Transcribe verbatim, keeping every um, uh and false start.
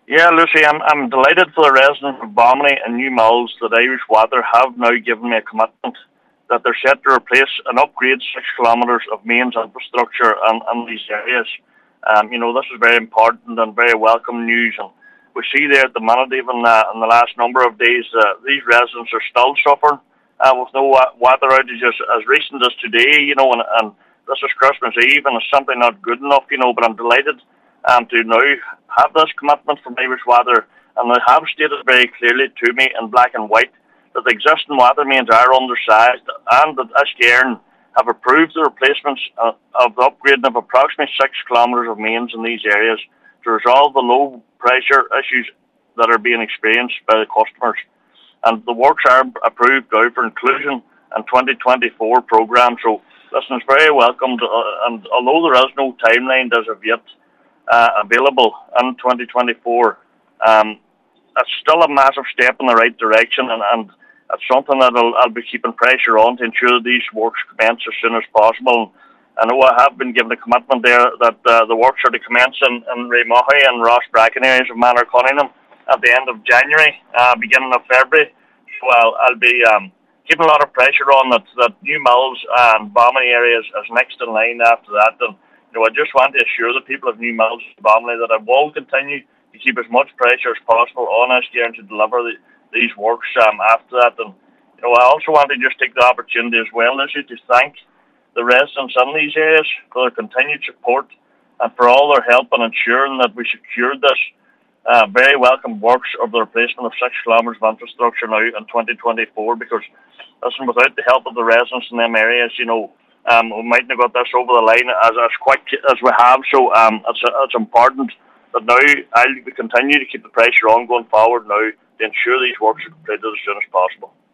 Yeah, Lucy, I'm, I'm delighted for the residents of Bomini and New Mills that Irish Water have now given me a commitment that they're set to replace and upgrade six kilometres of mains infrastructure in, in these areas. Um, you know, this is very important and very welcome news. And we see there at the minute, even uh, in the last number of days, uh, these residents are still suffering uh, with no uh, water outages as recent as today, you know, and, and this is Christmas Eve and it's simply not good enough, you know, but I'm delighted um, to now have this commitment from Irish Water, and they have stated very clearly to me in black and white that the existing water mains are undersized and that Iscairn have approved the replacements uh, of the upgrading of approximately six kilometres of mains in these areas to resolve the low pressure issues that are being experienced by the customers. And the works are approved now for inclusion in twenty twenty-four programme. So listen, it's very welcomed, uh, and although there is no timeline as of yet uh, available in twenty twenty-four, um, it's still a massive step in the right direction, and, and it's something that I'll, I'll be keeping pressure on to ensure these works commence as soon as possible. I know I have been given a commitment there that uh, the works are to commence in, in Raymurray and Ross Bracken areas of Manor Cunningham at the end of January, uh, beginning of February. So I'll, I'll be um, keeping a lot of pressure on that, that New Mills and Bomini areas is next in line after that. And you know, I just want to assure the people of New Mills and Bomini that I will continue to keep as much pressure as possible on Iscairn to deliver the, these works um, after that. And you know, I also want to just take the opportunity as well, Lizzie, to thank the residents in these areas for their continued support and for all their help in ensuring that we secured this uh, very welcome works of the replacement of six kilometres of infrastructure now in twenty twenty-four. Because, listen, without the help of the residents in them areas, you know, um, we mightn't have got this over the line as, as quick as we have. So um, it's, it's important that now I'll continue to keep the pressure on going forward now to ensure these works are completed as soon as possible.